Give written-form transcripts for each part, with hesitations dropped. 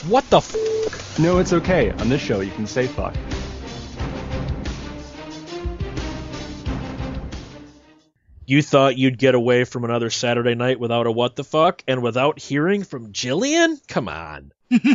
What the f? No, it's okay. On this show, you can say fuck. You thought you'd get away from another Saturday night without a what the fuck and without hearing from Jillian? Come on.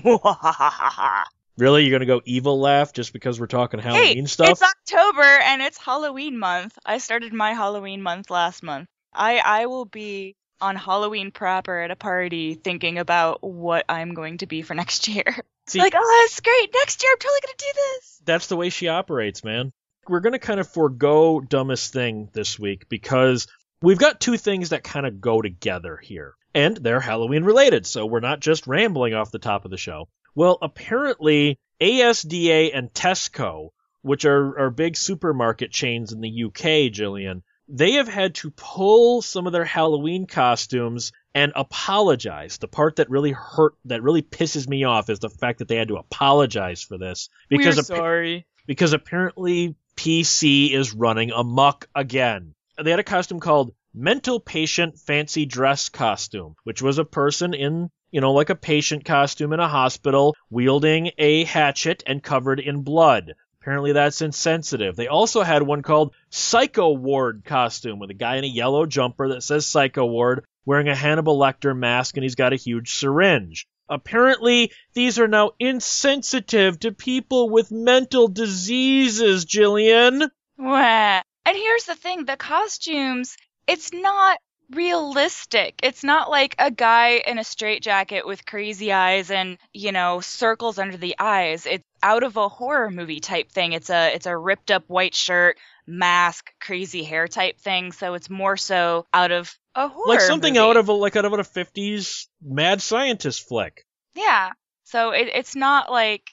Really? You're going to go evil laugh just because we're talking Halloween stuff? It's October and it's Halloween month. I started my Halloween month last month. I will be on Halloween proper at a party thinking about what I'm going to be for next year. See, like, oh, that's great. Next year I'm totally going to do this. That's the way she operates, man. We're going to kind of forego Dumbest Thing this week because we've got two things that kind of go together here. And they're Halloween related, so we're not just rambling off the top of the show. Well, apparently ASDA and Tesco, which are big supermarket chains in the UK, Jillian, they have had to pull some of their Halloween costumes and apologize. The part that really pisses me off is the fact that they had to apologize for this. Because We're sorry. Because apparently PC is running amok again. They had a costume called Mental Patient Fancy Dress Costume, which was a person in, like a patient costume in a hospital, wielding a hatchet and covered in blood. Apparently that's insensitive. They also had one called Psycho Ward costume with a guy in a yellow jumper that says Psycho Ward wearing a Hannibal Lecter mask and he's got a huge syringe. Apparently, these are now insensitive to people with mental diseases, Jillian. Wah. And here's the thing, the costumes, it's not realistic. It's not like a guy in a straitjacket with crazy eyes and, circles under the eyes. It's out of a horror movie type thing. It's a ripped up white shirt, mask, crazy hair type thing. So it's more so out of a horror like something movie. out of a 50s mad scientist flick. Yeah. So it's not like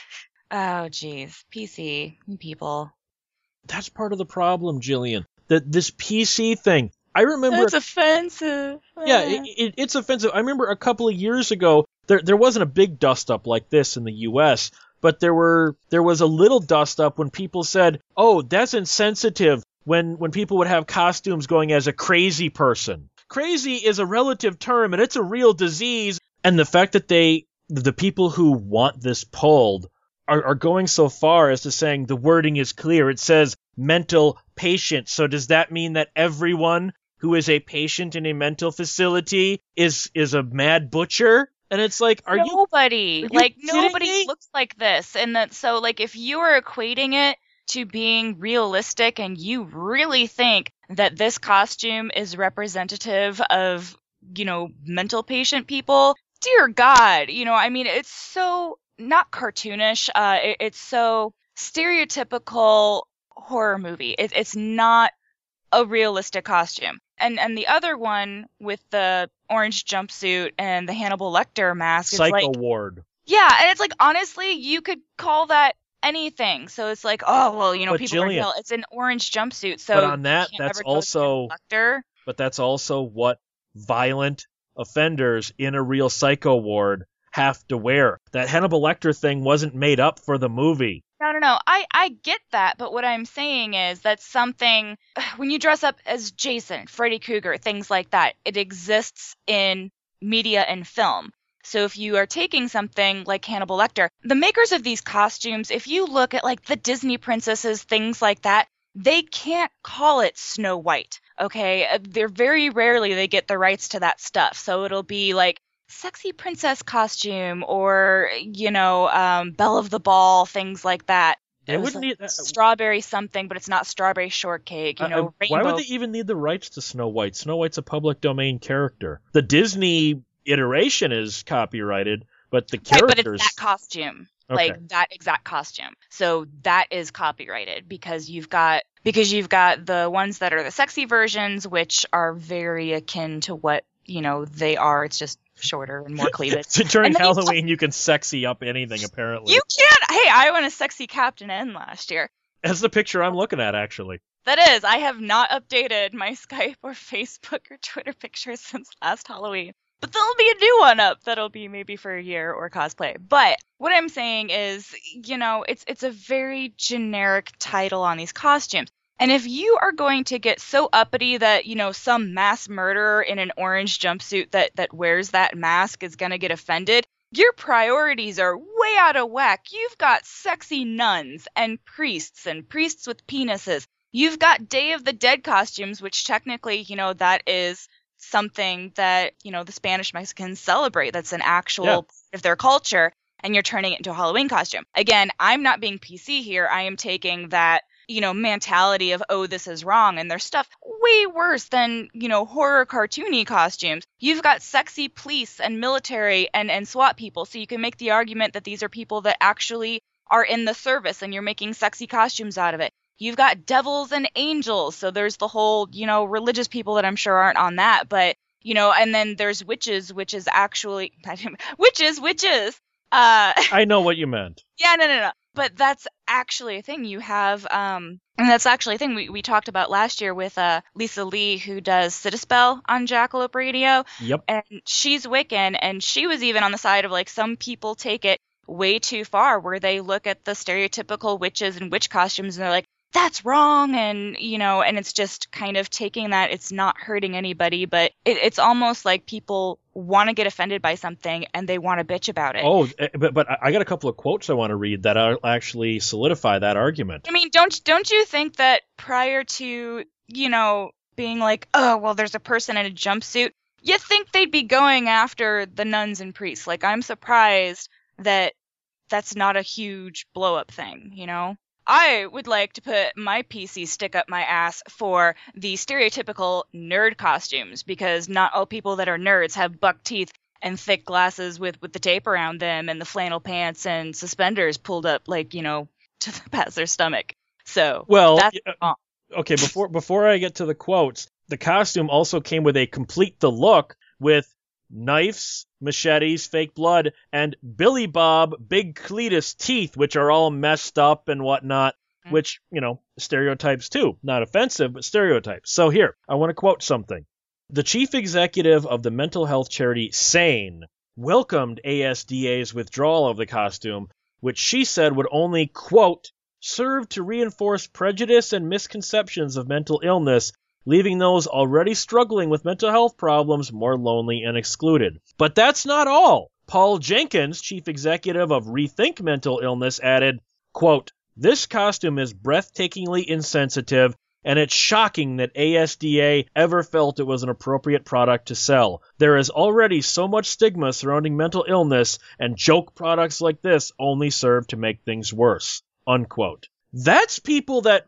oh geez, PC people. That's part of the problem, Jillian. This PC thing. I remember That's offensive. Yeah, it's offensive. I remember a couple of years ago there wasn't a big dust up like this in the US, but there was a little dust up when people said, "Oh, that's insensitive." When people would have costumes going as a crazy person. Crazy is a relative term and it's a real disease. And the fact that the people who want this pulled are going so far as to saying the wording is clear. It says mental patient. So does that mean that everyone who is a patient in a mental facility is a mad butcher? And it's like, nobody me? looks like this. And that, so like, if you are equating it to being realistic and you really think that this costume is representative of, mental patient people, dear God, it's so not cartoonish. It's so stereotypical horror movie. It's not a realistic costume. And the other one with the orange jumpsuit and the Hannibal Lecter mask is Psycho Ward. Yeah, and it's like, honestly, you could call that anything. So it's like, oh, well, But people Jillian, are it's an orange jumpsuit. So but on that, you can't that's ever go with also Hannibal Lecter. But that's also what violent offenders in a real Psycho Ward have to wear. That Hannibal Lecter thing wasn't made up for the movie. No. I get that, but what I'm saying is that's something, when you dress up as Jason, Freddy Krueger, things like that, it exists in media and film. So if you are taking something like Hannibal Lecter, the makers of these costumes, if you look at like the Disney princesses, things like that, they can't call it Snow White, okay? They're very rarely they get the rights to that stuff. So it'll be like sexy princess costume or, Belle of the Ball, things like that. They wouldn't need strawberry something, but it's not strawberry shortcake, rainbow. Why would they even need the rights to Snow White? Snow White's a public domain character. The Disney iteration is copyrighted, but the characters... Right, but it's that costume. Okay. Like that exact costume. So that is copyrighted because you've got the ones that are the sexy versions, which are very akin to what, they are. It's just shorter and more cleavage. During Halloween, you can sexy up anything, apparently. You can't. Hey, I went a sexy Captain N last year. That's the picture I'm looking at, actually. That is. I have not updated my Skype or Facebook or Twitter pictures since last Halloween. But there'll be a new one up that'll be maybe for a year or cosplay. But what I'm saying is, it's a very generic title on these costumes. And if you are going to get so uppity that, some mass murderer in an orange jumpsuit that wears that mask is going to get offended, Your priorities are way out of whack. You've got sexy nuns and priests with penises. You've got Day of the Dead costumes, which technically, that is something that, the Spanish Mexicans celebrate. That's an actual part of their culture. And you're turning it into a Halloween costume. Again, I'm not being PC here. I am taking that, mentality of, oh, this is wrong. And there's stuff way worse than, horror cartoony costumes. You've got sexy police and military and SWAT people. So you can make the argument that these are people that actually are in the service and you're making sexy costumes out of it. You've got devils and angels. So there's the whole, religious people that I'm sure aren't on that. But, and then there's witches, which is actually, witches. I know what you meant. Yeah, no. But that's actually a thing you have, and that's actually a thing we talked about last year with Lisa Lee, who does Citispell on Jackalope Radio. Yep. And she's Wiccan, and she was even on the side of, like, some people take it way too far, where they look at the stereotypical witches and witch costumes, and they're like, that's wrong, and, and it's just kind of taking that, it's not hurting anybody, but it's almost like people want to get offended by something, and they want to bitch about it. Oh, but I got a couple of quotes I want to read that actually solidify that argument. I mean, don't you think that prior to, being like, oh, well, there's a person in a jumpsuit, you think they'd be going after the nuns and priests? Like, I'm surprised that that's not a huge blow-up thing, I would like to put my PC stick up my ass for the stereotypical nerd costumes, because not all people that are nerds have buck teeth and thick glasses with the tape around them and the flannel pants and suspenders pulled up, like, to past their stomach. So, that's wrong. Okay, before I get to the quotes, the costume also came with a complete the look with knives, machetes, fake blood, and Billy Bob Big Cletus teeth, which are all messed up and whatnot, which, stereotypes too. Not offensive, but stereotypes. So here, I want to quote something. The chief executive of the mental health charity SANE welcomed ASDA's withdrawal of the costume, which she said would only, quote, serve to reinforce prejudice and misconceptions of mental illness, leaving those already struggling with mental health problems more lonely and excluded. But that's not all. Paul Jenkins, chief executive of Rethink Mental Illness, added, quote, this costume is breathtakingly insensitive, and it's shocking that ASDA ever felt it was an appropriate product to sell. There is already so much stigma surrounding mental illness, and joke products like this only serve to make things worse, unquote. That's people that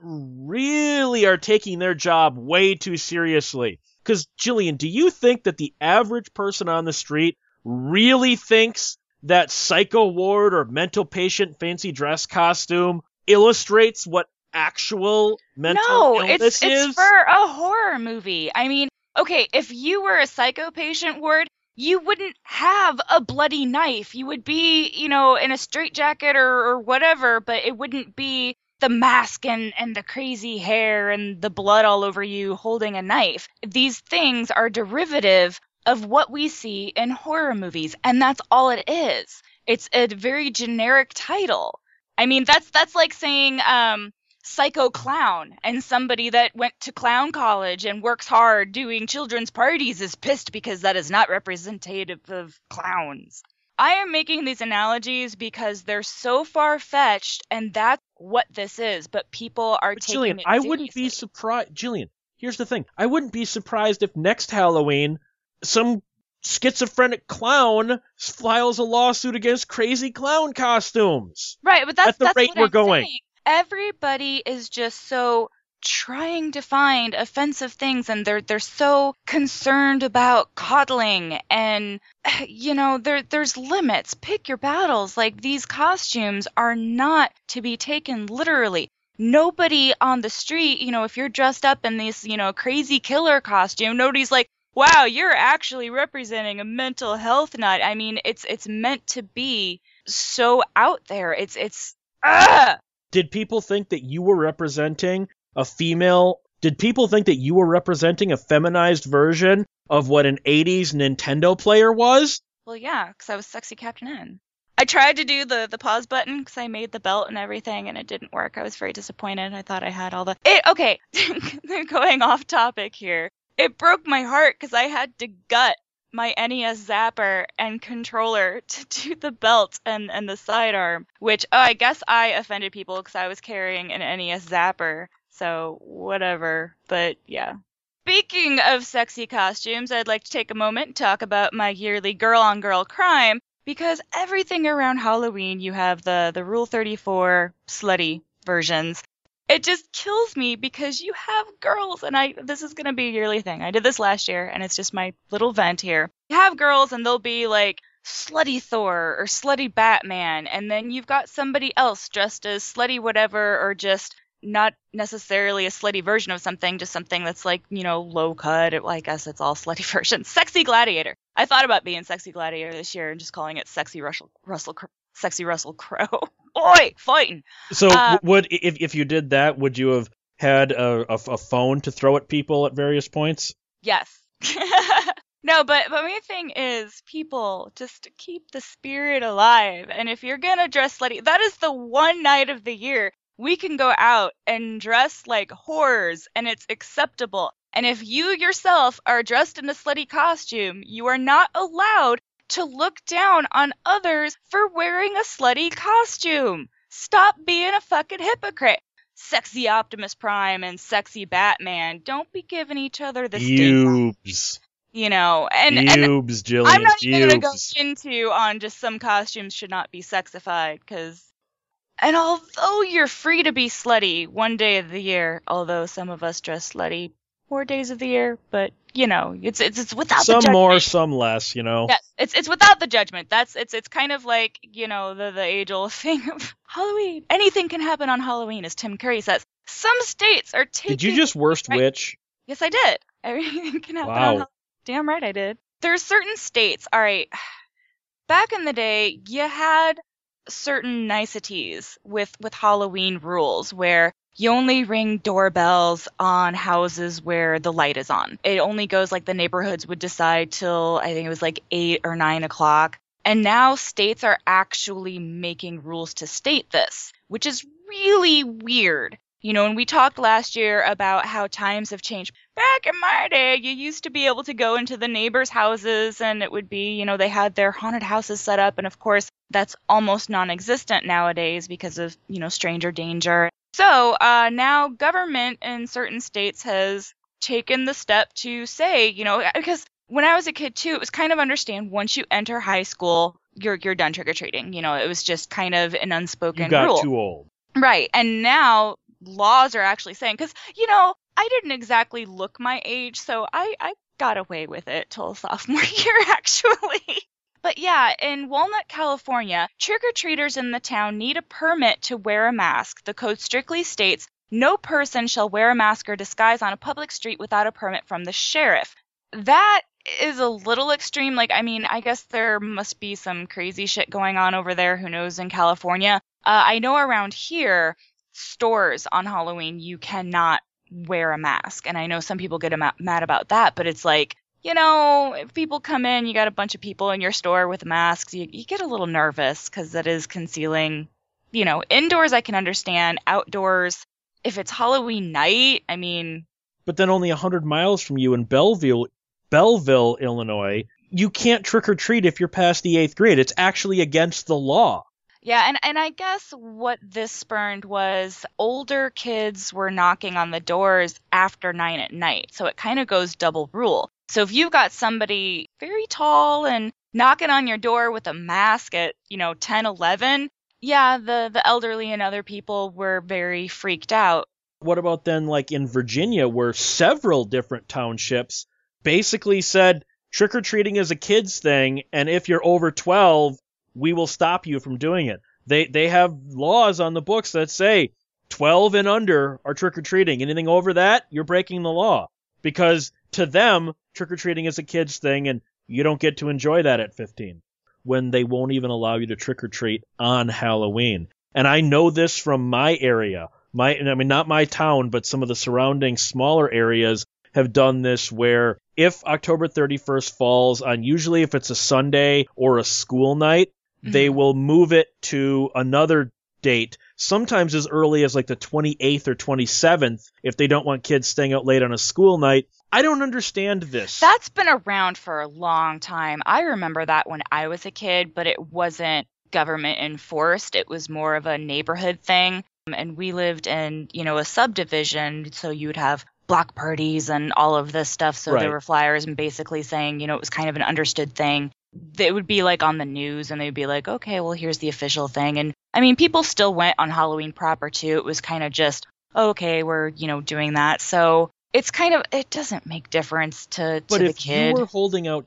really are taking their job way too seriously. Because, Jillian, do you think that the average person on the street really thinks that psycho ward or mental patient fancy dress costume illustrates what actual mental illness is? No, it's for a horror movie. I mean, okay, if you were a psycho patient ward, you wouldn't have a bloody knife. You would be, in a straitjacket or whatever, but it wouldn't be the mask and the crazy hair and the blood all over you holding a knife. These things are derivative of what we see in horror movies, and that's all it is. It's a very generic title. I mean, that's like saying psycho clown, and somebody that went to clown college and works hard doing children's parties is pissed because that is not representative of clowns. I am making these analogies because they're so far-fetched, and that's what this is, but people are taking Jillian, it seriously. I wouldn't be surprised. Jillian, here's the thing. I wouldn't be surprised if next Halloween some schizophrenic clown files a lawsuit against crazy clown costumes. Right, but that's the rate what we're I'm going. saying. Everybody is just so trying to find offensive things, and they're so concerned about coddling, and there's limits. Pick your battles. Like, these costumes are not to be taken literally. Nobody on the street, if you're dressed up in this, crazy killer costume, nobody's like, wow, you're actually representing a mental health nut. I mean, it's meant to be so out there. It's Did people think that you were representing a female? Did people think that you were representing a feminized version of what an 80s Nintendo player was? Well, yeah, because I was Sexy Captain N. I tried to do the pause button because I made the belt and everything, and it didn't work. I was very disappointed. I thought I had all the... Okay, going off topic here. It broke my heart because I had to gut my NES Zapper and controller to do the belt and the sidearm, which, I guess I offended people because I was carrying an NES Zapper, so whatever, but yeah. Speaking of sexy costumes, I'd like to take a moment and talk about my yearly girl-on-girl crime, because everything around Halloween, you have the Rule 34 slutty versions. It just kills me because you have girls, and this is going to be a yearly thing. I did this last year, and it's just my little vent here. You have girls, and they'll be like slutty Thor or slutty Batman, and then you've got somebody else dressed as slutty whatever, or just not necessarily a slutty version of something, just something that's like, low cut. I guess it's all slutty versions. Sexy Gladiator. I thought about being Sexy Gladiator this year and just calling it Sexy Russell Crowe. Oi, fighting. So would if you did that, would you have had a phone to throw at people at various points? Yes. No, but my thing is, people, just to keep the spirit alive. And if you're gonna dress slutty, that is the one night of the year we can go out and dress like whores, and it's acceptable. And if you yourself are dressed in a slutty costume, you are not allowed to look down on others for wearing a slutty costume. Stop being a fucking hypocrite. Sexy Optimus Prime and sexy Batman, don't be giving each other the stink. Pubes. And Jillian, I'm not even going to go into on just some costumes should not be sexified, and although you're free to be slutty one day of the year, although some of us dress slutty 4 days of the year, but it's without the judgment. Some more, some less, Yes, it's without the judgment. It's kind of like, the age-old thing of Halloween. Anything can happen on Halloween, as Tim Curry says. Some states are taking... Did you just worst witch? Yes, I did. Everything can happen on Halloween. Damn right I did. There are certain states, all right, back in the day, you had certain niceties with Halloween rules where you only ring doorbells on houses where the light is on. It only goes the neighborhoods would decide till I think it was 8 or 9 o'clock. And now states are actually making rules to state this, which is really weird. And we talked last year about how times have changed. Back in my day, you used to be able to go into the neighbors' houses and it would be, they had their haunted houses set up. And of course, that's almost non-existent nowadays because of, stranger danger. So now government in certain states has taken the step to say, because when I was a kid too, it was kind of understand once you enter high school, you're done trick-or-treating. It was just kind of an unspoken rule. You got too old. Right. And now laws are actually saying, because, I didn't exactly look my age, so I got away with it till sophomore year, actually. But yeah, in Walnut, California, trick-or-treaters in the town need a permit to wear a mask. The code strictly states, no person shall wear a mask or disguise on a public street without a permit from the sheriff. That is a little extreme. I guess there must be some crazy shit going on over there. Who knows in California? I know around here, stores on Halloween, you cannot wear a mask. And I know some people get mad about that, but it's if people come in, you got a bunch of people in your store with masks, you get a little nervous because that is concealing, indoors I can understand, outdoors, if it's Halloween night, But then only 100 miles from you in Belleville, Illinois, you can't trick-or-treat if you're past the 8th grade. It's actually against the law. Yeah, and I guess what this spurned was older kids were knocking on the doors after 9 at night, so it kind of goes double rule. So if you've got somebody very tall and knocking on your door with a mask at, 10, 11, yeah, the elderly and other people were very freaked out. What about then in Virginia where several different townships basically said trick-or-treating is a kid's thing, and if you're over 12, we will stop you from doing it. They have laws on the books that say 12 and under are trick-or-treating. Anything over that, you're breaking the law. Because to them, trick-or-treating is a kid's thing, and you don't get to enjoy that at 15. When they won't even allow you to trick-or-treat on Halloween. And I know this from my area. Not my town, but some of the surrounding smaller areas have done this where if October 31st falls on, usually if it's a Sunday or a school night, they will move it to another date, sometimes as early as the 28th or 27th, if they don't want kids staying out late on a school night, I don't understand this. That's been around for a long time. I remember that when I was a kid, but it wasn't government enforced. It was more of a neighborhood thing. And we lived in, a subdivision, so you would have block parties and all of this stuff. So there were flyers and basically saying, it was kind of an understood thing. It would be like on the news and they'd be like, okay, well, here's the official thing. And I mean, people still went on Halloween proper too. It was kind of just, okay, we're, doing that. So it's kind of, it doesn't make difference to the kid. But if you were holding out,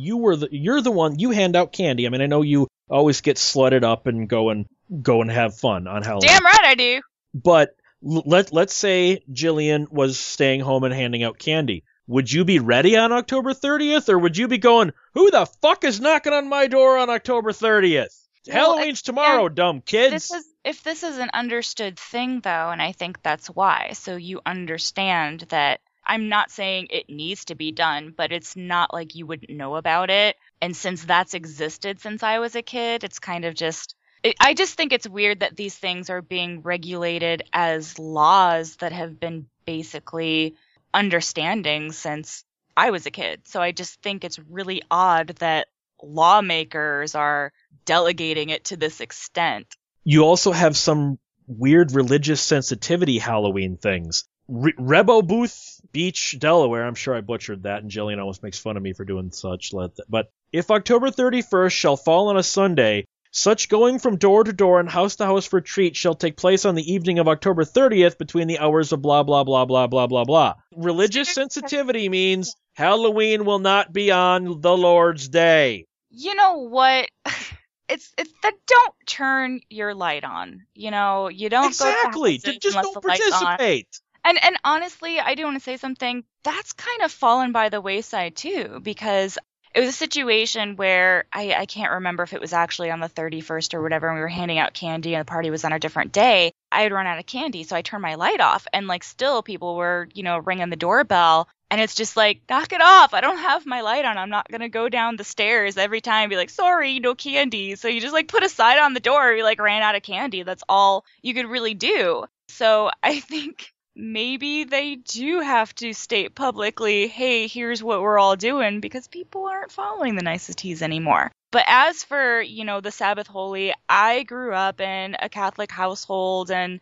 you're the one, you hand out candy. I mean, I know you always get slutted up and go and have fun on Halloween. Damn right I do. But let's say Jillian was staying home and handing out candy. Would you be ready on October 30th, or would you be going, who the fuck is knocking on my door on October 30th? Well, Halloween's tomorrow, dumb kids. If this is an understood thing, though, and I think that's why. So you understand that I'm not saying it needs to be done, but it's not like you wouldn't know about it. And since that's existed since I was a kid, it's kind of just... I just think it's weird that these things are being regulated as laws that have been basically understanding since I was a kid. So I just think it's really odd that lawmakers are delegating it to this extent. You also have some weird religious sensitivity Halloween things. Rebo Booth Beach, Delaware. I'm sure I butchered that, and Jillian almost makes fun of me for doing such. But if October 31st shall fall on a Sunday, such going from door to door and house to house for treat shall take place on the evening of October 30th between the hours of blah, blah, blah, blah, blah, blah, blah. Religious sensitivity means Halloween will not be on the Lord's Day. You know what? It's that don't turn your light on. You don't exactly. Go to just don't participate. And honestly, I do want to say something. That's kind of fallen by the wayside too, because it was a situation where I can't remember if it was actually on the 31st or whatever, and we were handing out candy and the party was on a different day. I had run out of candy, so I turned my light off, and still people were, ringing the doorbell, and it's just like, knock it off. I don't have my light on. I'm not going to go down the stairs every time and be like, sorry, no candy. So you just put a sign on the door. You ran out of candy. That's all you could really do. So I think maybe they do have to state publicly, hey, here's what we're all doing, because people aren't following the niceties anymore. But as for, the Sabbath Holy, I grew up in a Catholic household, and,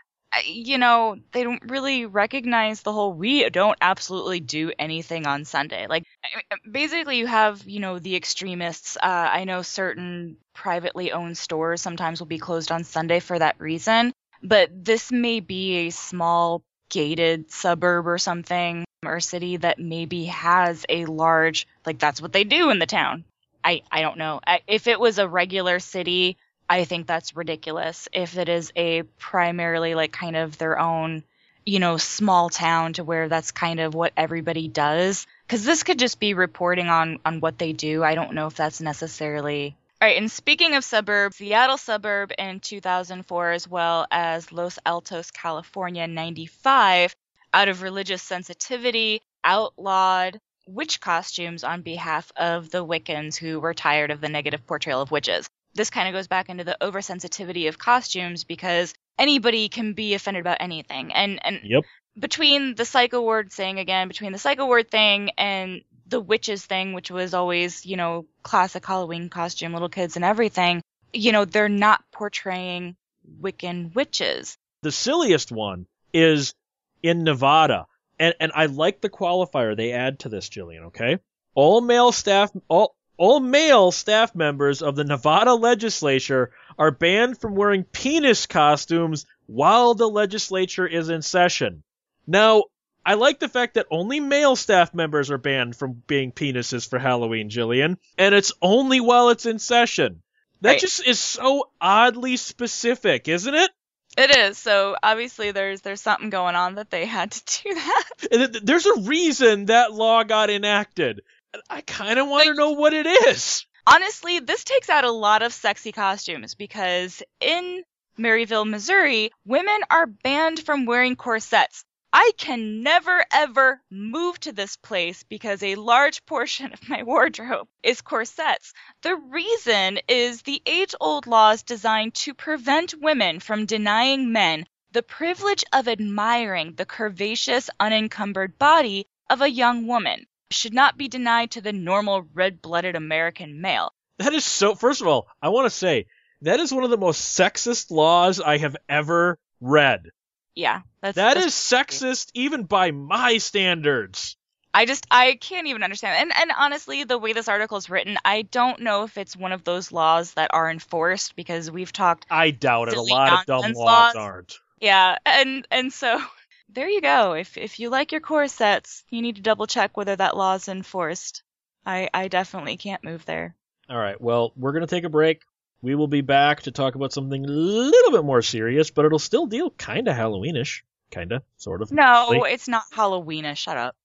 they don't really recognize the whole, we don't absolutely do anything on Sunday. Basically you have, the extremists. I know certain privately owned stores sometimes will be closed on Sunday for that reason, but this may be a small gated suburb or something, or city that maybe has a large, that's what they do in the town. I don't know. If it was a regular city, I think that's ridiculous. If it is a primarily kind of their own, small town to where that's kind of what everybody does, because this could just be reporting on what they do. I don't know if that's necessarily... All right, and speaking of suburbs, Seattle suburb in 2004, as well as Los Altos, California in 95, out of religious sensitivity, outlawed witch costumes on behalf of the Wiccans who were tired of the negative portrayal of witches. This kind of goes back into the oversensitivity of costumes, because anybody can be offended about anything. And yep. Between the psycho ward thing and the witches thing, which was always, classic Halloween costume, little kids and everything, they're not portraying Wiccan witches. The silliest one is in Nevada. And I like the qualifier they add to this, Jillian, okay? All male staff members of the Nevada legislature are banned from wearing penis costumes while the legislature is in session. Now, I like the fact that only male staff members are banned from being penises for Halloween, Jillian, and it's only while it's in session. That just is so oddly specific, isn't it? It is. So obviously there's something going on that they had to do that. There's a reason that law got enacted. I kind of want to know what it is. Honestly, this takes out a lot of sexy costumes, because in Maryville, Missouri, women are banned from wearing corsets. I can never, ever move to this place because a large portion of my wardrobe is corsets. The reason is the age-old laws designed to prevent women from denying men the privilege of admiring the curvaceous, unencumbered body of a young woman should not be denied to the normal red-blooded American male. That is so, first of all, I want to say, that is one of the most sexist laws I have ever read. Yeah. That is sexist even by my standards. I can't even understand. And honestly, the way this article is written, I don't know if it's one of those laws that are enforced, because we've talked. I doubt it. A silly lot of dumb nonsense laws aren't. Yeah, and so there you go. If you like your corsets, you need to double check whether that law is enforced. I definitely can't move there. All right, well, we're going to take a break. We will be back to talk about something a little bit more serious, but it'll still deal kind of Halloweenish. Kind of, sort of. No, it's not Halloweenish. Shut up.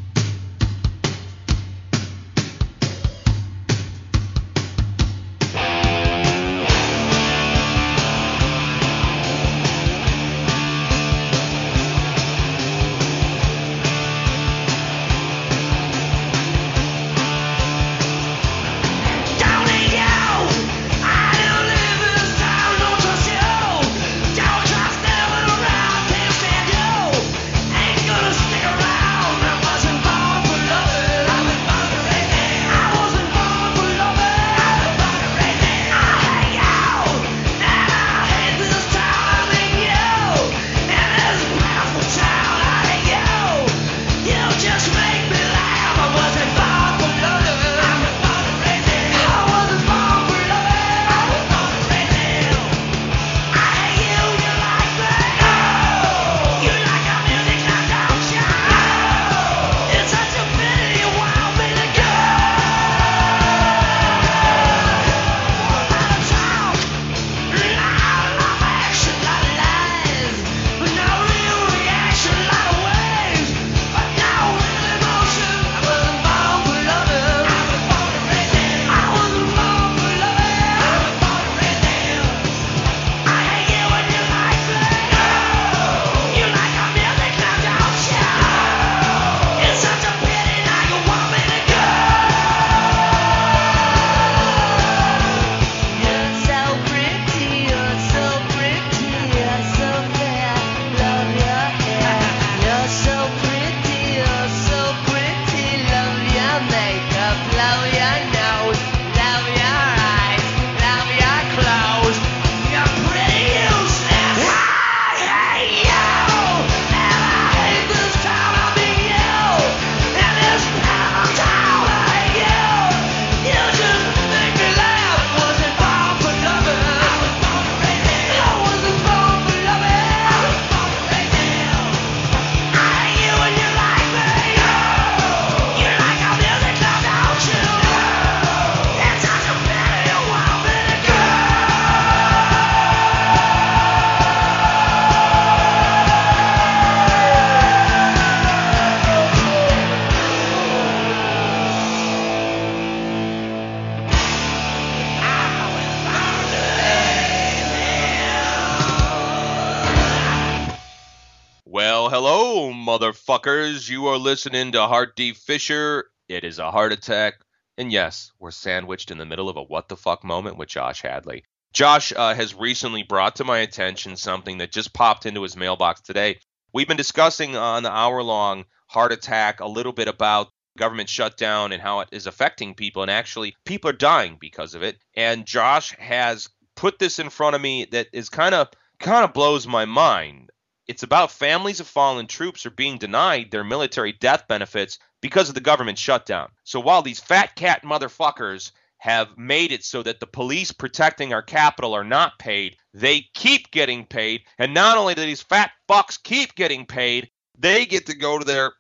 Hello, motherfuckers. You are listening to Heart D. Fisher. It is a heart attack. And yes, we're sandwiched in the middle of a what the fuck moment with Josh Hadley. Josh has recently brought to my attention something that just popped into his mailbox today. We've been discussing on the hour-long heart attack a little bit about government shutdown and how it is affecting people. And actually, people are dying because of it. And Josh has put this in front of me that is kind of blows my mind. It's about families of fallen troops are being denied their military death benefits because of the government shutdown. So while these fat cat motherfuckers have made it so that the police protecting our capital are not paid, they keep getting paid. And not only do these fat fucks keep getting paid, they get to go to their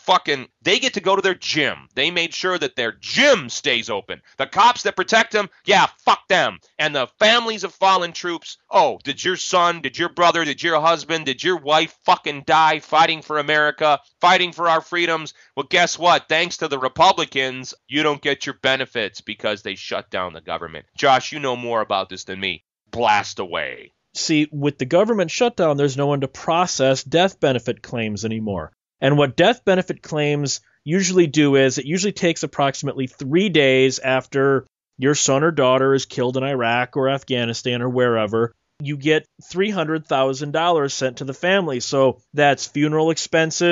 gym. They made sure that their gym stays open. The cops that protect them, yeah, fuck them. And the families of fallen troops, oh, did your son, did your brother, did your husband, did your wife fucking die fighting for America, fighting for our freedoms? Well, guess what? Thanks to the Republicans, you don't get your benefits because they shut down the government. Josh, you know more about this than me. Blast away. See, with the government shutdown, there's no one to process death benefit claims anymore. And what death benefit claims usually do is it usually takes approximately 3 days after your son or daughter is killed in Iraq or Afghanistan or wherever. You get $300,000 sent to the family. So that's funeral expenses,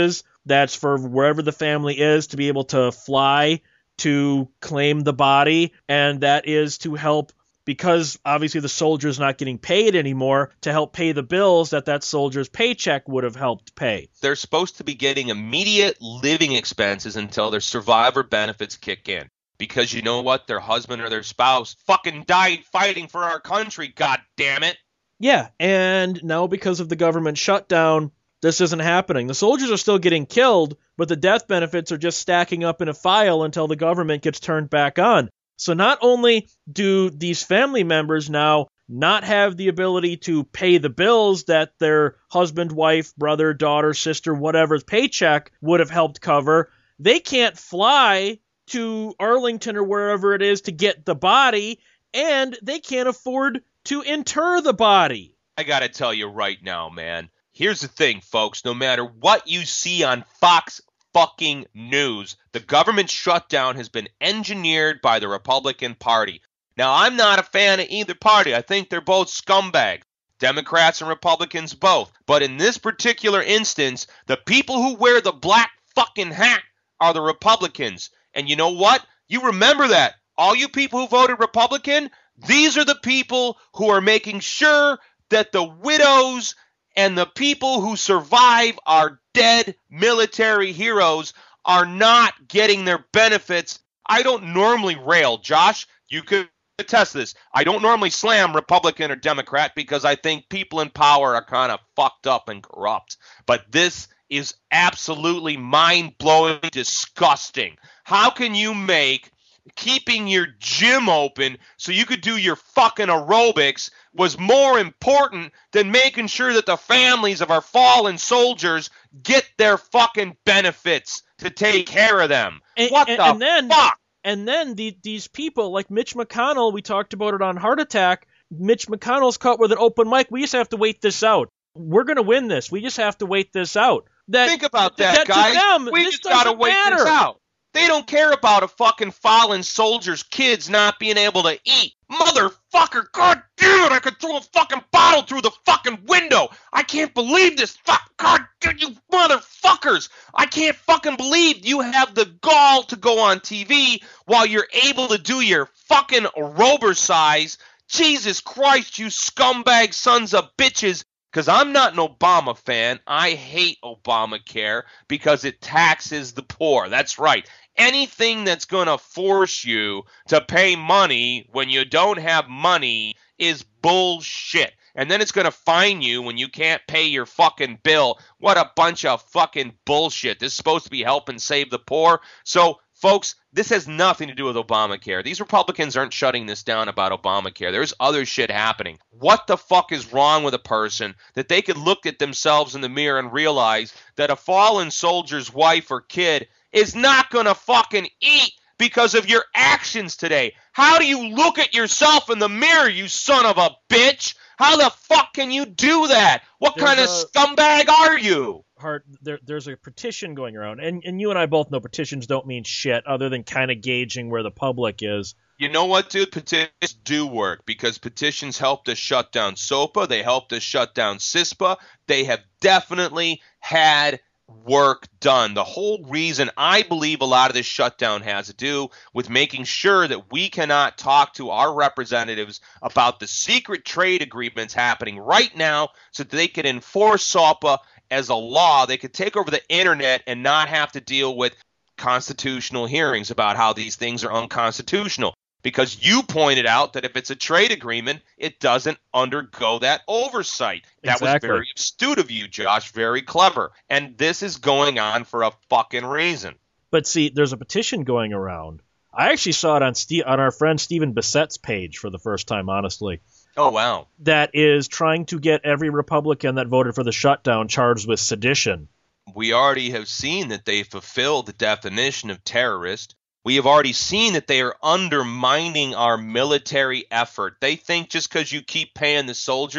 that's for wherever the family is to be able to fly to claim the body, and that is to help, because obviously the soldier's not getting paid anymore, to help pay the bills that soldier's paycheck would have helped pay. They're supposed to be getting immediate living expenses until their survivor benefits kick in. Because you know what? Their husband or their spouse fucking died fighting for our country, god damn it. Yeah, and now because of the government shutdown, this isn't happening. The soldiers are still getting killed, but the death benefits are just stacking up in a file until the government gets turned back on. So not only do these family members now not have the ability to pay the bills that their husband, wife, brother, daughter, sister, whatever's paycheck would have helped cover, they can't fly to Arlington or wherever it is to get the body, and they can't afford to inter the body. I gotta tell you right now, man. Here's the thing, folks. No matter what you see on Fox fucking News, the government shutdown has been engineered by the Republican Party. Now, I'm not a fan of either party. I think they're both scumbags. Democrats and Republicans both. But in this particular instance, the people who wear the black fucking hat are the Republicans. And you know what? You remember that. All you people who voted Republican, these are the people who are making sure that the widows and the people who survive our dead military heroes are not getting their benefits. I don't normally rail, Josh. You could attest to this. I don't normally slam Republican or Democrat because I think people in power are kind of fucked up and corrupt. But this is absolutely mind-blowing, disgusting. How can you make keeping your gym open so you could do your fucking aerobics was more important than making sure that the families of our fallen soldiers get their fucking benefits to take care of them? What the fuck? And then these people like Mitch McConnell, we talked about it on Heart Attack. Mitch McConnell's caught with an open mic. We just have to wait this out. We're going to win this. We just have to wait this out. Think about that, guys. We just got to wait this out. They don't care about a fucking fallen soldier's kids not being able to eat. Motherfucker, god damn it, I could throw a fucking bottle through the fucking window. I can't believe this. God damn you motherfuckers. I can't fucking believe you have the gall to go on TV while you're able to do your fucking aerobercise. Jesus Christ, you scumbag sons of bitches. Because I'm not an Obama fan. I hate Obamacare because it taxes the poor. That's right. Anything that's going to force you to pay money when you don't have money is bullshit. And then it's going to fine you when you can't pay your fucking bill. What a bunch of fucking bullshit. This is supposed to be helping save the poor. So, folks, this has nothing to do with Obamacare. These Republicans aren't shutting this down about Obamacare. There's other shit happening. What the fuck is wrong with a person that they could look at themselves in the mirror and realize that a fallen soldier's wife or kid is not going to fucking eat because of your actions today? How do you look at yourself in the mirror, you son of a bitch? How the fuck can you do that? What kind of scumbag are you? Hart, there's a petition going around, and you and I both know petitions don't mean shit other than kind of gauging where the public is. You know what, dude? Petitions do work because petitions helped us shut down SOPA. They helped us shut down CISPA. They have definitely had work done. The whole reason I believe a lot of this shutdown has to do with making sure that we cannot talk to our representatives about the secret trade agreements happening right now so that they can enforce SOPA as a law. They could take over the internet and not have to deal with constitutional hearings about how these things are unconstitutional. Because you pointed out that if it's a trade agreement, it doesn't undergo that oversight. That was very astute of you, Josh. Very clever. And this is going on for a fucking reason. But see, there's a petition going around. I actually saw it on our friend Stephen Bissett's page for the first time, honestly. Oh, wow. That is trying to get every Republican that voted for the shutdown charged with sedition. We already have seen that they fulfilled the definition of terrorist. We have already seen that they are undermining our military effort. They think just because you keep paying the soldiers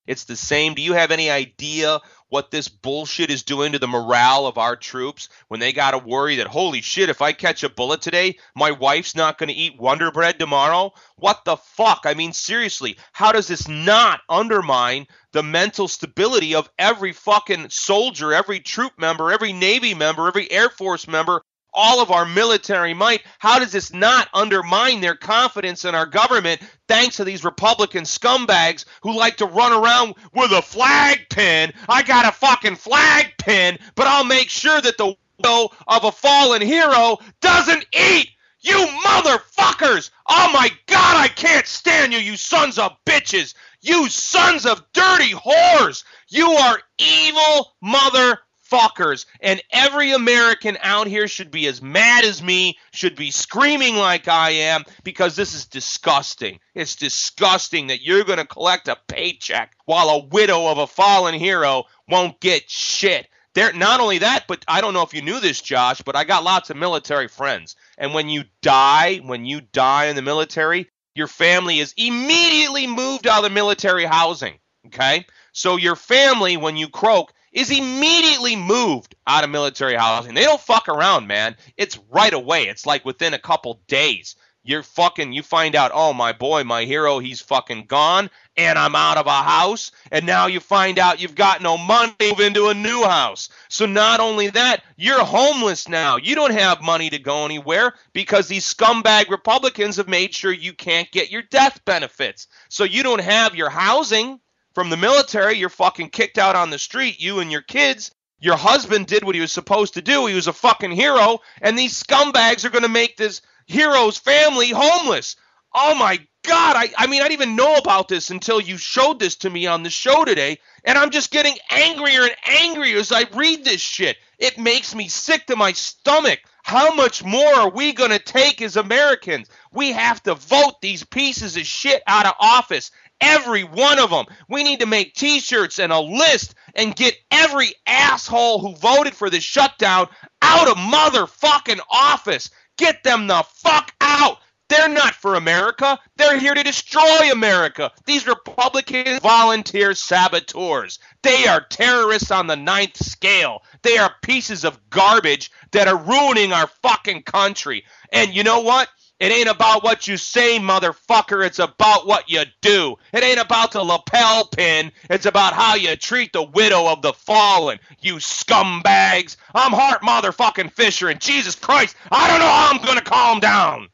It's the same. Do you have any idea what this bullshit is doing to the morale of our troops when they got to worry that, holy shit, if I catch a bullet today, my wife's not going to eat Wonder Bread tomorrow? What the fuck? I mean, seriously, how does this not undermine the mental stability of every fucking soldier, every troop member, every Navy member, every Air Force member, all of our military might? How does this not undermine their confidence in our government thanks to these Republican scumbags who like to run around with a flag pin? I got a fucking flag pin, but I'll make sure that the widow of a fallen hero doesn't eat. You motherfuckers! Oh my God, I can't stand you, you sons of bitches! You sons of dirty whores! You are evil motherfuckers, and every American out here should be as mad as me, should be screaming like I am, because this is disgusting. It's disgusting that you're going to collect a paycheck while a widow of a fallen hero won't get shit. Not only that, but I don't know if you knew this, Josh, but I got lots of military friends. And when you die in the military, your family is immediately moved out of the military housing, okay? So your family, when you croak, is immediately moved out of military housing. They don't fuck around, man. It's right away. It's like within a couple days. You find out, oh, my boy, my hero, he's fucking gone, and I'm out of a house, and now you find out you've got no money to move into a new house. So not only that, you're homeless now. You don't have money to go anywhere because these scumbag Republicans have made sure you can't get your death benefits. So you don't have your housing from the military. You're fucking kicked out on the street, you and your kids. Your husband did what he was supposed to do. He was a fucking hero, and these scumbags are going to make this hero's family homeless. Oh my God, I mean, I didn't even know about this until you showed this to me on the show today, and I'm just getting angrier and angrier as I read this shit. It makes me sick to my stomach. How much more are we going to take as Americans? We have to vote these pieces of shit out of office. Every one of them. We need to make t-shirts and a list and get every asshole who voted for this shutdown out of motherfucking office. Get them the fuck out. They're not for America. They're here to destroy America. These Republicans, volunteer saboteurs. They are terrorists on the 9th scale. They are pieces of garbage that are ruining our fucking country. And you know what? It ain't about what you say, motherfucker. It's about what you do. It ain't about the lapel pin. It's about how you treat the widow of the fallen, you scumbags. I'm Hart motherfucking Fisher, and Jesus Christ, I don't know how I'm going to calm down.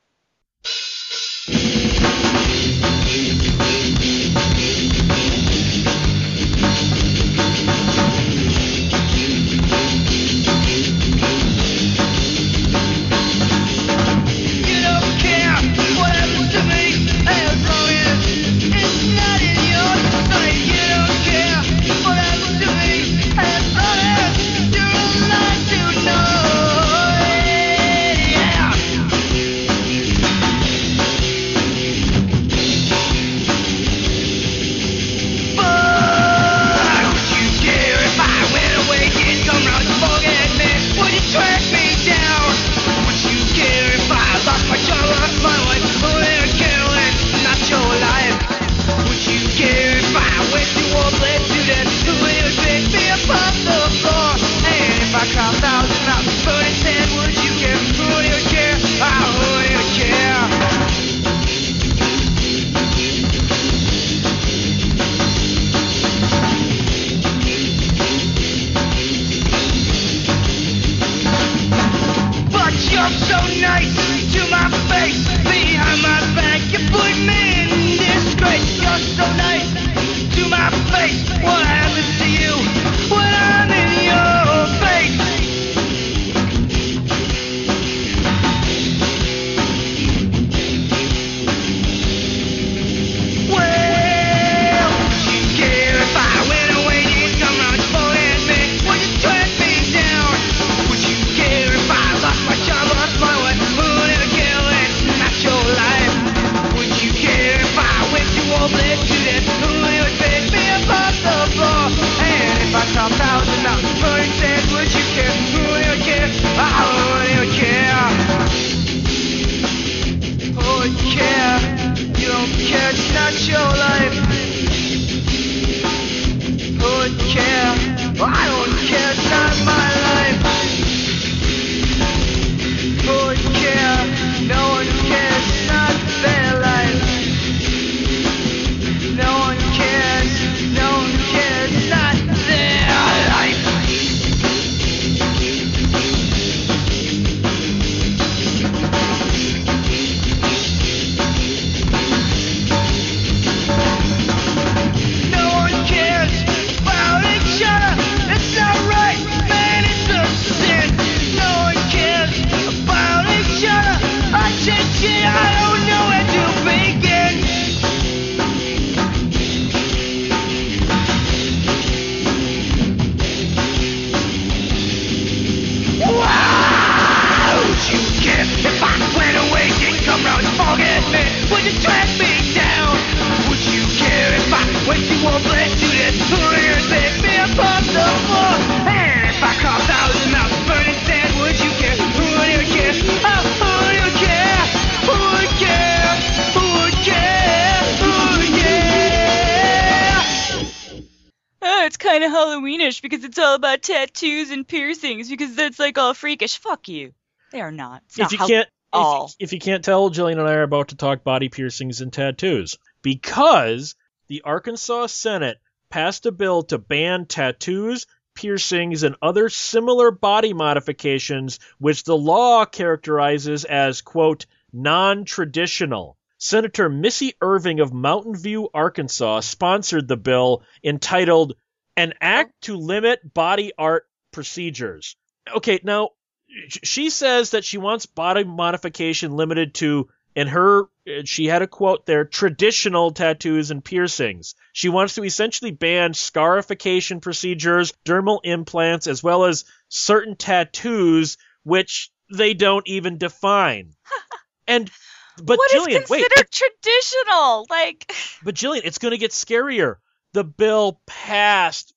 Who would pick me above the floor? it's kind of Halloweenish because it's all about tattoos and piercings because that's like all freakish. Fuck you. They are not. It's not If you can't tell, Jillian and I are about to talk body piercings and tattoos because the Arkansas Senate passed a bill to ban tattoos, piercings, and other similar body modifications, which the law characterizes as, quote, non-traditional. Senator Missy Irving of Mountain View, Arkansas, sponsored the bill entitled An Act to Limit Body Art Procedures. Okay, now, she says that she wants body modification limited to, she had a quote there, traditional tattoos and piercings. She wants to essentially ban scarification procedures, dermal implants, as well as certain tattoos, which they don't even define. But what Jillian, is considered traditional? But Jillian, it's going to get scarier. The bill passed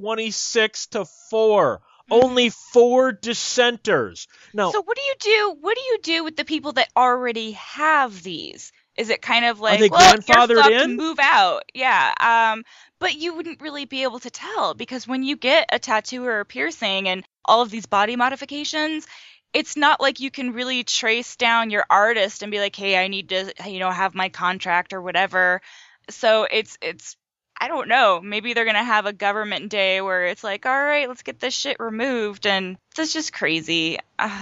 26-4. Only 4 dissenters. Now, so what do you do? What do you do with the people that already have these? Is it kind of like, are they grandfathered you're in? Move out, yeah. But you wouldn't really be able to tell because when you get a tattoo or a piercing and all of these body modifications, it's not like you can really trace down your artist and be like, hey, I need to, have my contract or whatever. So it's I don't know. Maybe they're going to have a government day where it's like, all right, let's get this shit removed. And that's just crazy.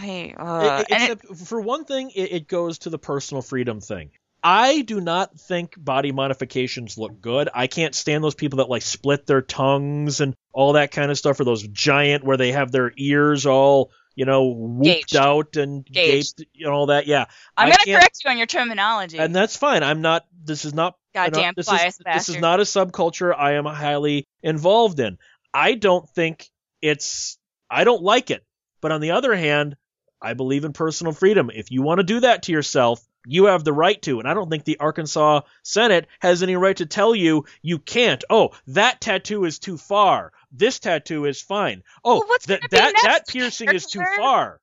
For one thing, it goes to the personal freedom thing. I do not think body modifications look good. I can't stand those people that split their tongues and all that kind of stuff, or those giant where they have their ears all whooped out and gaped and all that. Yeah. I'm going to correct you on your terminology. And that's fine. This is not goddamn biased bastard. This is not a subculture I am highly involved in. I don't like it. But on the other hand, I believe in personal freedom. If you want to do that to yourself, you have the right to. And I don't think the Arkansas Senate has any right to tell you can't. Oh, that tattoo is too far. This tattoo is fine. Oh, that piercing is too far.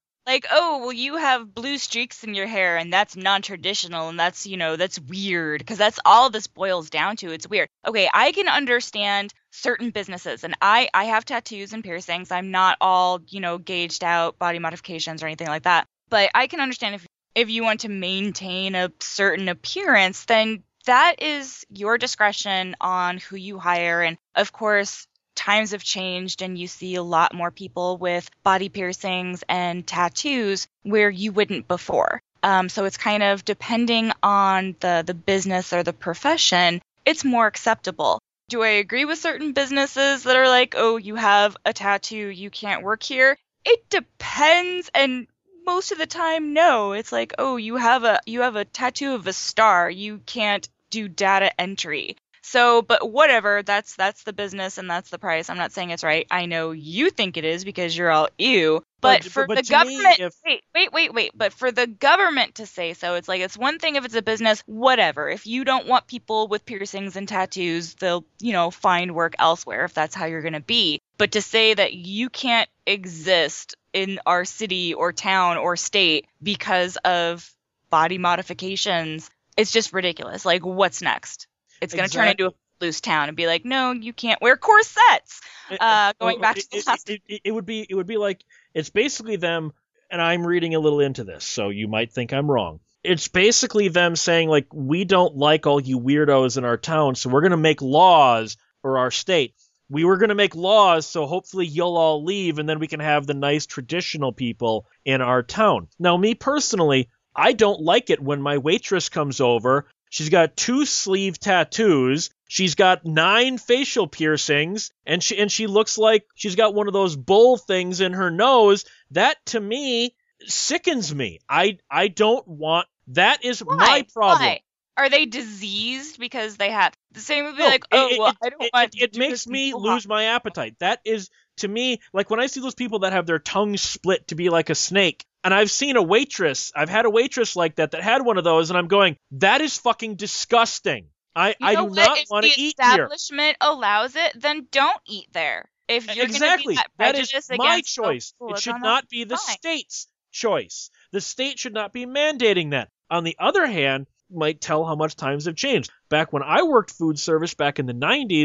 You have blue streaks in your hair and that's non-traditional and that's, that's weird because that's all this boils down to. It's weird. Okay, I can understand certain businesses and I have tattoos and piercings. I'm not all, gauged out body modifications or anything like that. But I can understand if you want to maintain a certain appearance, then that is your discretion on who you hire. And of course, times have changed and you see a lot more people with body piercings and tattoos where you wouldn't before. So it's kind of depending on the business or the profession, it's more acceptable. Do I agree with certain businesses that are like, oh, you have a tattoo, you can't work here? It depends, and most of the time, no. It's like, oh, you have a tattoo of a star, you can't do data entry. So, but whatever, that's the business and that's the price. I'm not saying it's right. I know you think it is because you're all ew. But for the government, wait. But for the government to say so, it's like, it's one thing if it's a business, whatever. If you don't want people with piercings and tattoos, they'll, find work elsewhere if that's how you're going to be. But to say that you can't exist in our city or town or state because of body modifications, it's just ridiculous. Like, what's next? It's going to turn into a loose town and be like, no, you can't wear corsets. Going back to the last. It would be like, it's basically them, and I'm reading a little into this, so you might think I'm wrong. It's basically them saying, like, we don't like all you weirdos in our town, so we're going to make laws, or our state. We were going to make laws, so hopefully you'll all leave, and then we can have the nice traditional people in our town. Now, me personally, I don't like it when my waitress comes over. She's got 2 sleeve tattoos. She's got 9 facial piercings, and she looks like she's got one of those bull things in her nose. That, to me, sickens me. I don't want... That is my problem. Why? Are they diseased because they have... The same would be I don't want... It makes me lose my appetite. That is, to me, like when I see those people that have their tongues split to be like a snake, and I've had a waitress like that had one of those, and I'm going, that is fucking disgusting. I do not want to eat here. If the establishment allows it, then don't eat there. If you're exactly. Gonna be that is my choice. It should not be the state's choice. The state should not be mandating that. On the other hand, might tell how much times have changed. Back when I worked food service back in the 90s,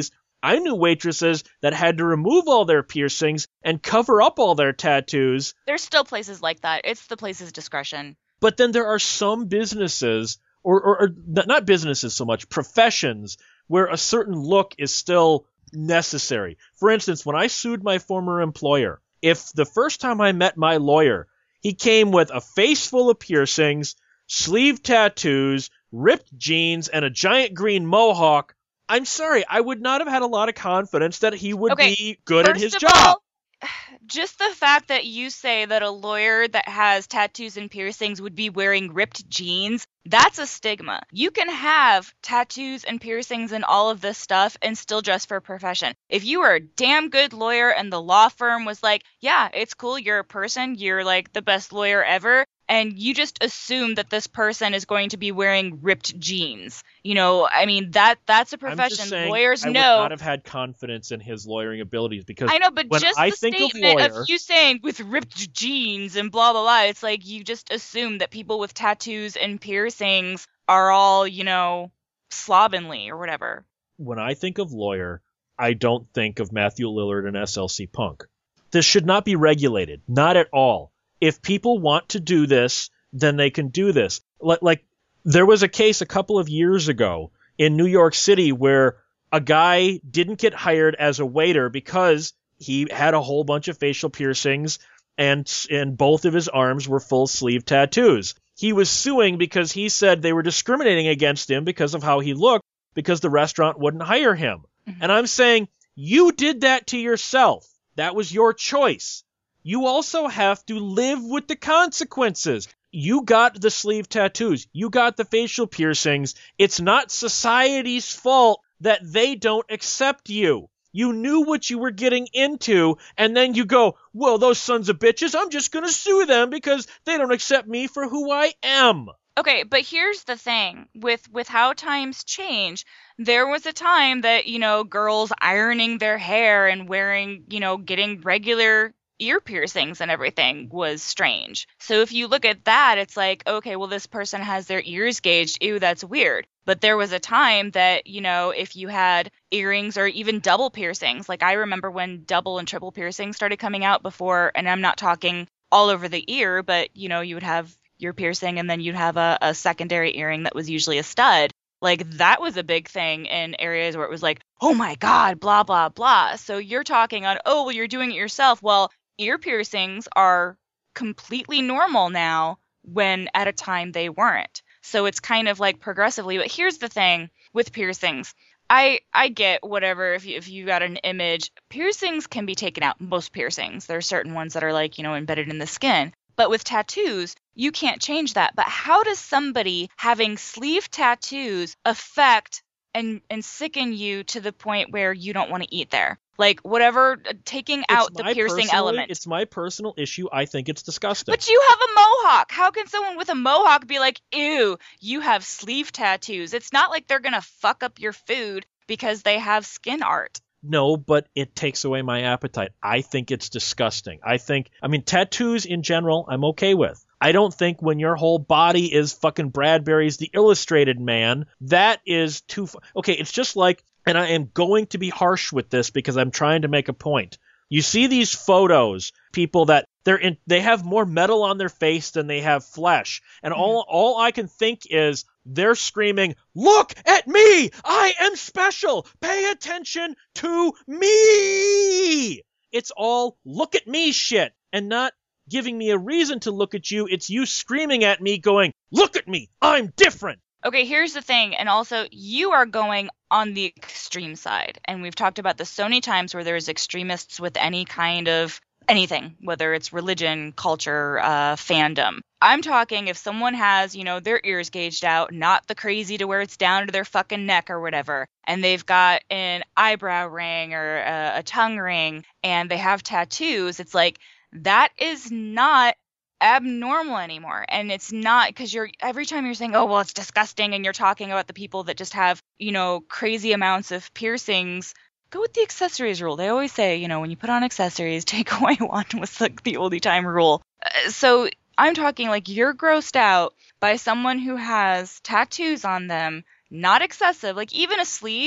I knew waitresses that had to remove all their piercings and cover up all their tattoos. There's still places like that. It's the place's discretion. But then there are some businesses, or not businesses so much, professions, where a certain look is still necessary. For instance, when I sued my former employer, if the first time I met my lawyer, he came with a face full of piercings, sleeve tattoos, ripped jeans, and a giant green mohawk, I'm sorry, I would not have had a lot of confidence that he would be good at his job. All, just the fact that you say that a lawyer that has tattoos and piercings would be wearing ripped jeans, that's a stigma. You can have tattoos and piercings and all of this stuff and still dress for a profession. If you were a damn good lawyer and the law firm was like, yeah, it's cool, you're a person, you're like the best lawyer ever, and you just assume that this person is going to be wearing ripped jeans. You know, I mean, that's a profession. I'm just saying, lawyers I would know. not have had confidence in his lawyering abilities because I know, but when just I the think statement of lawyer, you saying with ripped jeans and blah, blah, blah, it's like you just assume that people with tattoos and piercings are all, you know, slovenly or whatever. When I think of lawyer, I don't think of Matthew Lillard and SLC Punk. This should not be regulated. Not at all. If people want to do this, then they can do this. Like there was a case a couple of years ago in New York City where a guy didn't get hired as a waiter because he had a whole bunch of facial piercings and both of his arms were full sleeve tattoos. He was suing because he said they were discriminating against him because of how he looked because the restaurant wouldn't hire him. Mm-hmm. And I'm saying, you did that to yourself. That was your choice. You also have to live with the consequences. You got the sleeve tattoos. You got the facial piercings. It's not society's fault that they don't accept you. You knew what you were getting into, and then you go, well, those sons of bitches, I'm just going to sue them because they don't accept me for who I am. Okay, but here's the thing. With how times change, there was a time that, you know, girls ironing their hair and wearing, you know, getting regular ear piercings and everything was strange. So if you look at that, it's like, okay, well, this person has their ears gauged. Ew, that's weird. But there was a time that, you know, if you had earrings or even double piercings, like I remember when double and triple piercings started coming out before, and I'm not talking all over the ear, but, you know, you would have your piercing and then you'd have a secondary earring that was usually a stud. Like that was a big thing in areas where it was like, oh my God, blah, blah, blah. So you're talking on, oh, well, you're doing it yourself. Well, ear piercings are completely normal now when at a time they weren't. So it's kind of like progressively. But here's the thing with piercings. I get whatever if you got an image. Piercings can be taken out. Most piercings. There are certain ones that are like, you know, embedded in the skin. But with tattoos, you can't change that. But how does somebody having sleeve tattoos affect and sicken you to the point where you don't want to eat there? Like whatever, taking out the piercing element. It's my personal issue. I think it's disgusting. But you have a mohawk. How can someone with a mohawk be like, ew, you have sleeve tattoos? It's not like they're going to fuck up your food because they have skin art. No, but it takes away my appetite. I think it's disgusting. I mean, tattoos in general, I'm okay with. I don't think when your whole body is fucking Bradbury's The Illustrated Man, that is too... Okay, it's just like... And I am going to be harsh with this because I'm trying to make a point. You see these photos, people that they have more metal on their face than they have flesh. And all I can think is they're screaming, look at me! I am special! Pay attention to me! It's all look at me shit and not giving me a reason to look at you. It's you screaming at me going, look at me! I'm different! Okay, here's the thing, and also, you are going on the extreme side, and we've talked about this so many times where there's extremists with any kind of anything, whether it's religion, culture, fandom. I'm talking if someone has, you know, their ears gauged out, not the crazy to where it's down to their fucking neck or whatever, and they've got an eyebrow ring or a tongue ring, and they have tattoos, it's like, that is not abnormal anymore. And it's not because every time you're saying, oh, well, it's disgusting, and you're talking about the people that just have, you know, crazy amounts of piercings, go with the accessories rule. They always say, you know, when you put on accessories, take away one was like the oldie time rule. So I'm talking like you're grossed out by someone who has tattoos on them, not excessive, like even a sleeve.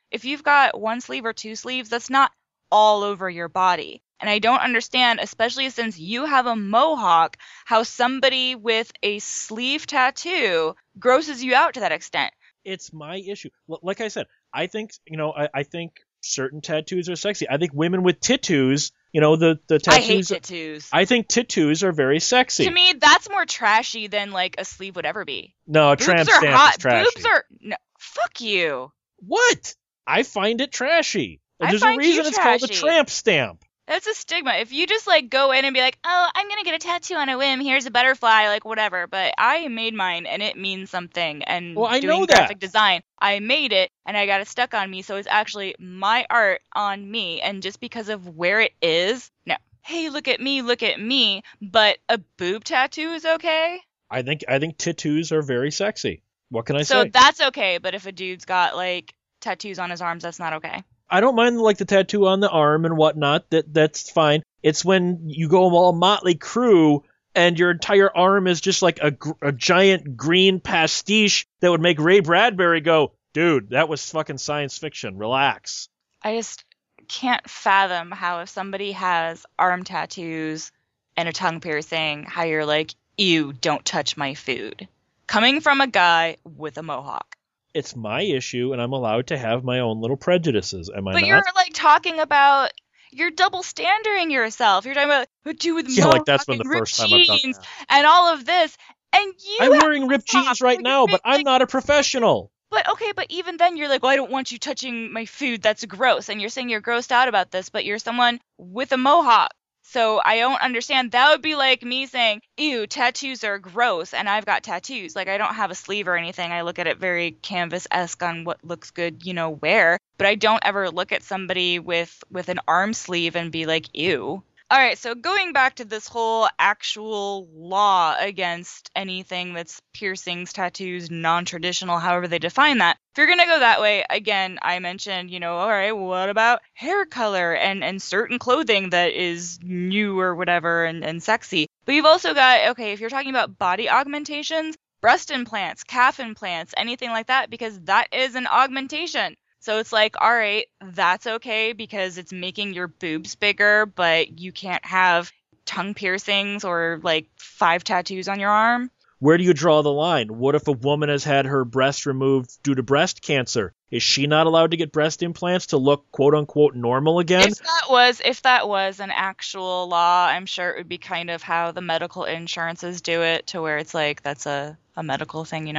if you've got one sleeve or two sleeves, that's not all over your body. And I don't understand, especially since you have a mohawk, how somebody with a sleeve tattoo grosses you out to that extent. It's my issue. Like I said, I think, I think certain tattoos are sexy. I think women with tattoos, the tattoos. I hate tattoos. I think tattoos are very sexy. To me, that's more trashy than like a sleeve would ever be. No, a tramp stamp is trashy. Boobs are no. Fuck you. What? I find it trashy. I There's a find reason you it's called a trashy. tramp stamp. That's a stigma. If you just like go in and be like, oh, I'm going to get a tattoo on a whim. Here's a butterfly, like whatever. But I made mine and it means something. And Well, I doing know that. graphic design, I made it and I got it stuck on me. So it's actually my art on me. And just because of where it is, no. Hey, look at me. But a boob tattoo is okay. I think tattoos are very sexy. What can I So say? that's okay. But if a dude's got like tattoos on his arms, that's not okay. I don't mind like the tattoo on the arm and whatnot. That's fine. It's when you go all Motley Crue and your entire arm is just like a giant green pastiche that would make Ray Bradbury go, dude, that was fucking science fiction. Relax. I just can't fathom how if somebody has arm tattoos and a tongue piercing, how you're like, ew, don't touch my food. Coming from a guy with a mohawk. It's my issue, and I'm allowed to have my own little prejudices. Am I But not? you're like talking about, you're double standarding yourself. You're talking about a dude with Yeah, mohawk like that's been and the ripped first time I've done jeans that. and all of this. And you I'm have wearing ripped mohawk. jeans right Like, now, but I'm like, not a professional. But okay, but even then you're like, well, I don't want you touching my food. That's gross. And you're saying you're grossed out about this, but you're someone with a mohawk. So I don't understand. That would be like me saying, ew, tattoos are gross, and I've got tattoos. Like, I don't have a sleeve or anything. I look at it very canvas-esque on what looks good, where. But I don't ever look at somebody with an arm sleeve and be like, ew. All right, so going back to this whole actual law against anything that's piercings, tattoos, non-traditional, however they define that. If you're going to go that way, again, I mentioned, all right, what about hair color and certain clothing that is new or whatever and sexy? But you've also got, okay, if you're talking about body augmentations, breast implants, calf implants, anything like that, because that is an augmentation. So it's like, all right, that's okay because it's making your boobs bigger, but you can't have tongue piercings or like 5 tattoos on your arm. Where do you draw the line? What if a woman has had her breast removed due to breast cancer? Is she not allowed to get breast implants to look quote unquote normal again? If that was an actual law, I'm sure it would be kind of how the medical insurances do it, to where it's like that's a medical thing,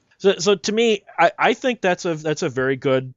So to me, I think that's a very good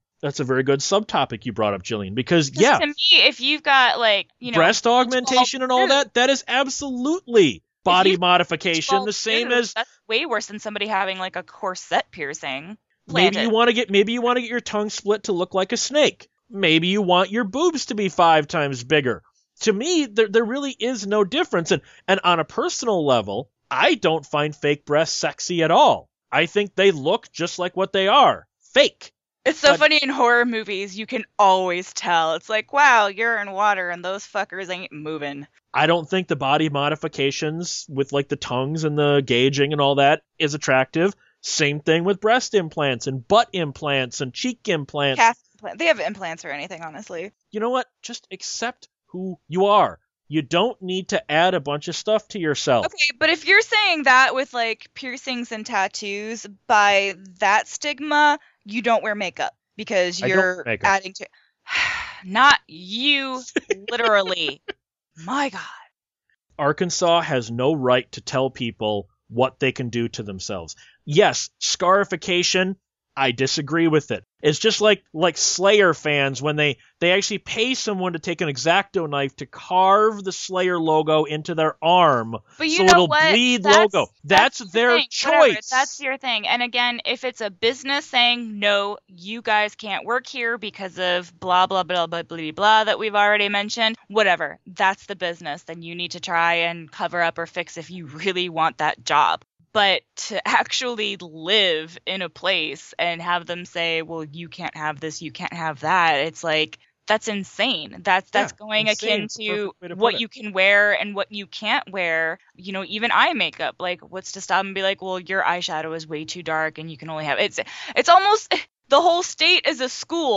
subtopic you brought up, Jillian, because yeah, to me, if you've got like, breast augmentation and all that is absolutely body modification, the same as that's way worse than somebody having like a corset piercing. maybe you want to get your tongue split to look like a snake. Maybe you want your boobs to be 5 times bigger. To me, there really is no difference, and on a personal level, I don't find fake breasts sexy at all. I think they look just like what they are, fake. It's so funny in horror movies, you can always tell. It's like, wow, you're in water and those fuckers ain't moving. I don't think the body modifications with like the tongues and the gauging and all that is attractive. Same thing with breast implants and butt implants and cheek implants. Calf implants. They have implants or anything, honestly. You know what? Just accept who you are. You don't need to add a bunch of stuff to yourself. Okay, but if you're saying that with like piercings and tattoos, by that stigma, you don't wear makeup because you're adding to. Not you, literally. My God. Arkansas has no right to tell people what they can do to themselves. Yes, scarification, I disagree with it. It's just like Slayer fans when they actually pay someone to take an X-Acto knife to carve the Slayer logo into their arm so it'll bleed logo. That's their choice. Whatever. That's your thing. And again, if it's a business saying, no, you guys can't work here because of blah, blah, blah, blah, blah, blah, that we've already mentioned, whatever, that's the business. Then you need to try and cover up or fix if you really want that job. But to actually live in a place and have them say, well, you can't have this, you can't have that, it's like, that's insane. That's going akin to what you can wear and what you can't wear. Even eye makeup. Like, what's to stop and be like, well, your eyeshadow is way too dark and you can only have it's almost the whole state is a school.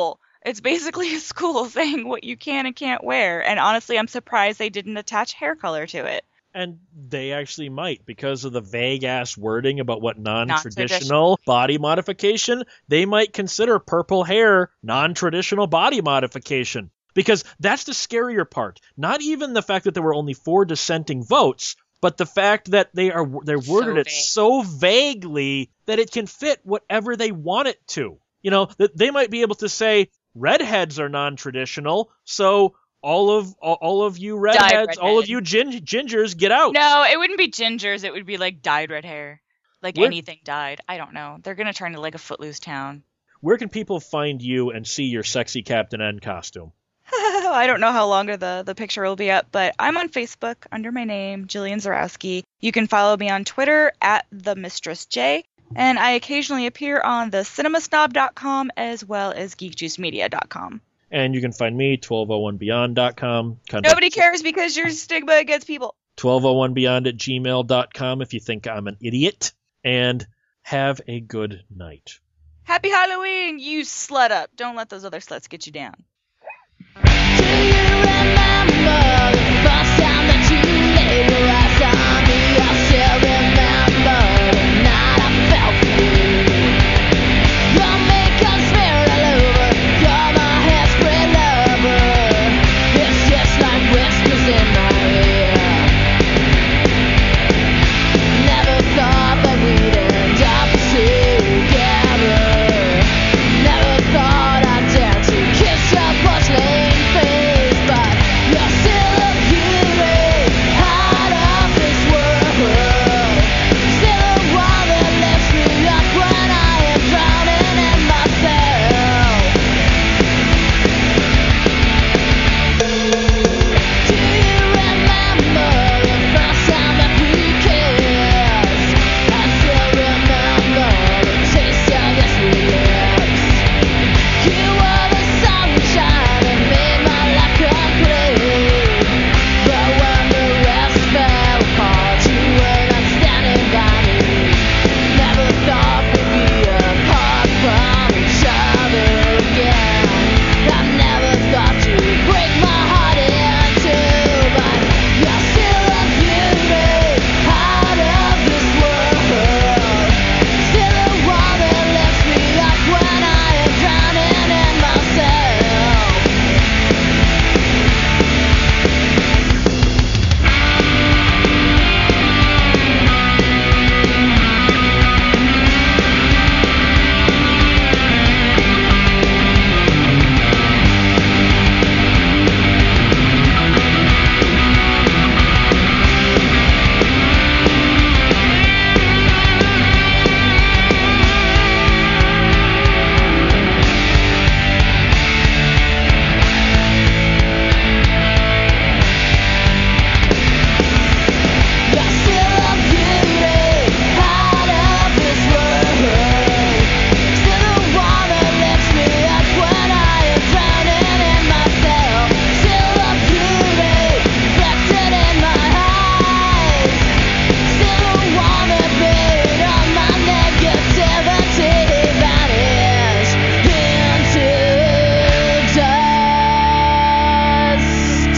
It's basically a school saying what you can and can't wear. And honestly, I'm surprised they didn't attach hair color to it. And they actually might, because of the vague-ass wording about what non-traditional body modification, they might consider purple hair non-traditional body modification. Because that's the scarier part. Not even the fact that there were only 4 dissenting votes, but the fact that they're worded it so vaguely that it can fit whatever they want it to. You know, that they might be able to say redheads are non-traditional, so all of you redheads, all of you gingers, get out. No, it wouldn't be gingers. It would be like dyed red hair. Like anything dyed. I don't know. They're going to turn it like a Footloose town. Where can people find you and see your sexy Captain N costume? I don't know how long the picture will be up, but I'm on Facebook under my name, Jillian Zarowski. You can follow me on Twitter at TheMistressJ, and I occasionally appear on thecinemasnob.com as well as geekjuicemedia.com. And you can find me, 1201beyond.com. Nobody cares because you're stigma against people. 1201beyond@gmail.com if you think I'm an idiot. And have a good night. Happy Halloween, you slut up. Don't let those other sluts get you down. Do you remember the first time that you laid your eyes on me? I still remember the night I fell for you. Your makeup smeared all over, you're my hairspray lover. It's just like whispers in my ear. Never thought that we'd end up together. Never thought I'd dare to kiss your porcelain face, but you're still a beauty out of this world. Still the one that lifts me up when I am drowning in myself. Do you remember the first time that we kissed? I still remember the taste of your sweet lips. You were the sunshine that made my life complete. But when the rest fell apart, you were not standing by me. Never thought we'd be apart from each other again. I never thought you'd break my heart in two, but you're still a beauty out of this world. Still the one that lifts me up when I am drowning in myself. You're still a beauty out of this world. Still the one that lifts me up when I am drowning in myself. Still a beauty reflected in my eyes. Still the one that made all my negativity vanish into dust.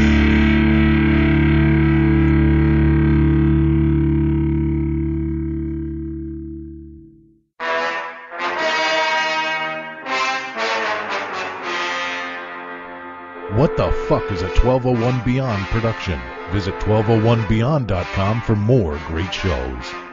What the fuck is a 1201 Beyond production? Visit 1201beyond.com for more great shows.